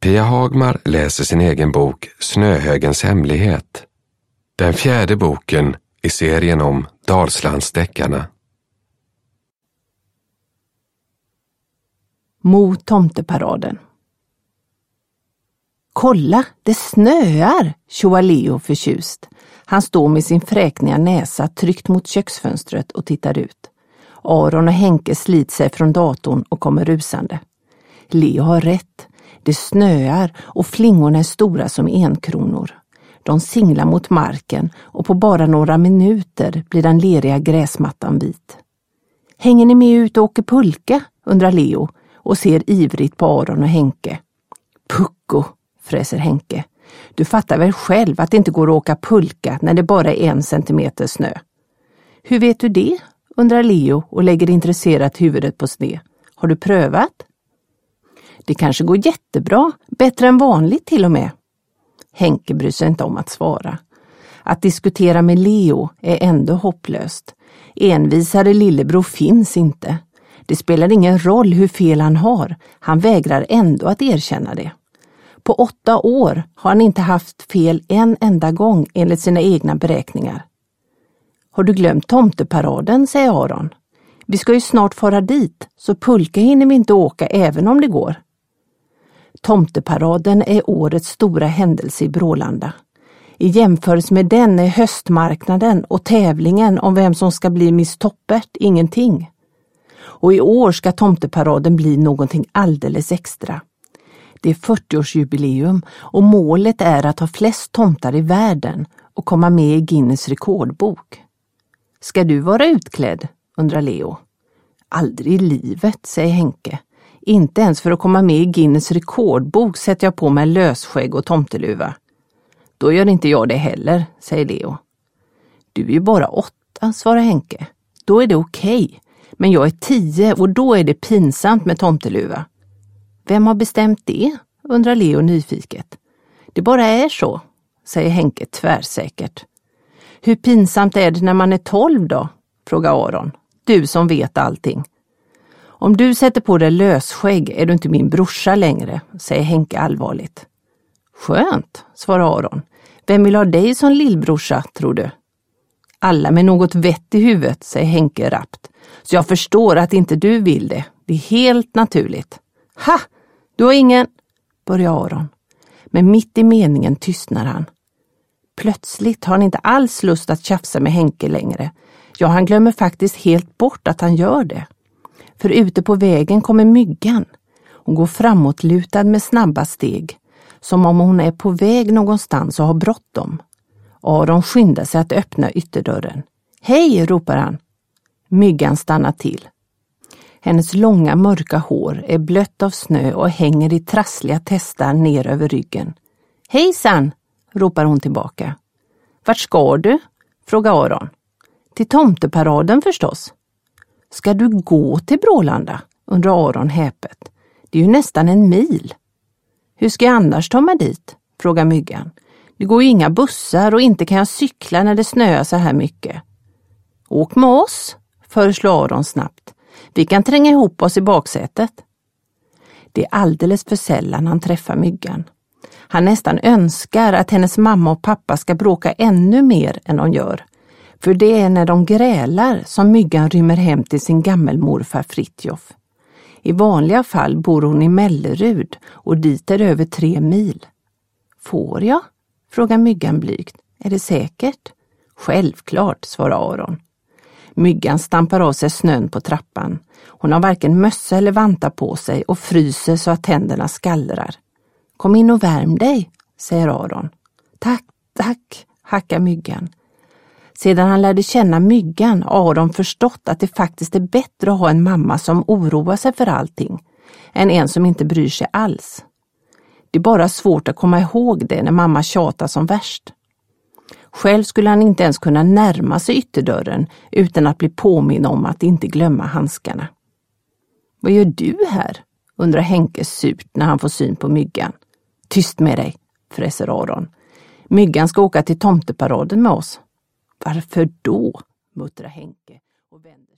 Pia Hagmar läser sin egen bok Snöhögens hemlighet. Den 4:e boken i serien om Dalslandsdeckarna. Mot tomteparaden. Kolla, det snöar, tjoar Leo förtjust. Han står med sin fräkniga näsa tryckt mot köksfönstret och tittar ut. Aron och Henke sliter sig från datorn och kommer rusande. Leo har rätt. Det snöar och flingorna är stora som enkronor. De singlar mot marken och på bara några minuter blir den leriga gräsmattan vit. Hänger ni med ut och åker pulka? Undrar Leo och ser ivrigt på Aron och Henke. Pucko, fräser Henke. Du fattar väl själv att det inte går att åka pulka när det bara är 1 centimeter snö. Hur vet du det? Undrar Leo och lägger intresserat huvudet på sned. Har du prövat? Det kanske går jättebra, bättre än vanligt till och med. Henke bryr sig inte om att svara. Att diskutera med Leo är ändå hopplöst. Envisare lillebror finns inte. Det spelar ingen roll hur fel han har. Han vägrar ändå att erkänna det. På 8 år har han inte haft fel en enda gång enligt sina egna beräkningar. Har du glömt tomteparaden, säger Aron. Vi ska ju snart fara dit, så pulka hinner vi inte åka även om det går. Tomteparaden är årets stora händelse i Brålanda. I jämförelse med den är höstmarknaden och tävlingen om vem som ska bli Miss Toppert ingenting. Och i år ska tomteparaden bli någonting alldeles extra. Det är 40-årsjubileum och målet är att ha flest tomtar i världen och komma med i Guinness rekordbok. Ska du vara utklädd? Undrar Leo. Aldrig i livet, säger Henke. Inte ens för att komma med i Guinness rekordbok sätter jag på mig lösskägg och tomteluva. Då gör inte jag det heller, säger Leo. Du är ju bara 8, svarar Henke. Då är det okej. Men jag är 10 och då är det pinsamt med tomteluva. Vem har bestämt det? Undrar Leo nyfiket. Det bara är så, säger Henke tvärsäkert. Hur pinsamt är det när man är 12 då? Frågar Aron. Du som vet allting. Om du sätter på dig lösskägg är du inte min brorsa längre, säger Henke allvarligt. Skönt, svarar Aron. Vem vill ha dig som lillbrorsa, tror du? Alla med något vett i huvudet, säger Henke rappt. Så jag förstår att inte du vill det. Det är helt naturligt. Ha! Du har ingen... börjar Aron. Men mitt i meningen tystnar han. Plötsligt har han inte alls lust att tjafsa med Henke längre. Ja, han glömmer faktiskt helt bort att han gör det. För ute på vägen kommer Myggan. Hon går framåtlutad med snabba steg. Som om hon är på väg någonstans och har bråttom. Aron skyndar sig att öppna ytterdörren. Hej, ropar han. Myggan stannar till. Hennes långa mörka hår är blött av snö och hänger i trassliga testar ner över ryggen. Hejsan, ropar hon tillbaka. Vart ska du? Frågar Aron. Till tomteparaden förstås. Ska du gå till Brålanda? Undrar Aron häpet. Det är ju nästan 1 mil. Hur ska jag annars ta mig dit? Frågar Myggan. Det går ju inga bussar och inte kan jag cykla när det snöar så här mycket. Åk med oss, föreslår Aron snabbt. Vi kan tränga ihop oss i baksätet. Det är alldeles för sällan han träffar Myggan. Han nästan önskar att hennes mamma och pappa ska bråka ännu mer än de gör. För det är när de grälar som Myggan rymmer hem till sin gammelmorfar Fritjof. I vanliga fall bor hon i Mellerud och dit är över 3 mil. Får jag? Frågar Myggan blygt. Är det säkert? Självklart, svarar Aron. Myggan stampar av sig snön på trappan. Hon har varken mössa eller vantar på sig och fryser så att tänderna skallrar. Kom in och värm dig, säger Aron. Tack, hackar Myggan. Sedan han lärde känna Myggan har Aron förstått att det faktiskt är bättre att ha en mamma som oroar sig för allting än en som inte bryr sig alls. Det är bara svårt att komma ihåg det när mamma tjatar som värst. Själv skulle han inte ens kunna närma sig ytterdörren utan att bli påminn om att inte glömma handskarna. Vad gör du här? Undrar Henke surt när han får syn på Myggan. Tyst med dig, fräser Aron. Myggan ska åka till tomteparaden med oss. Varför då? Muttrar Henke och vänder.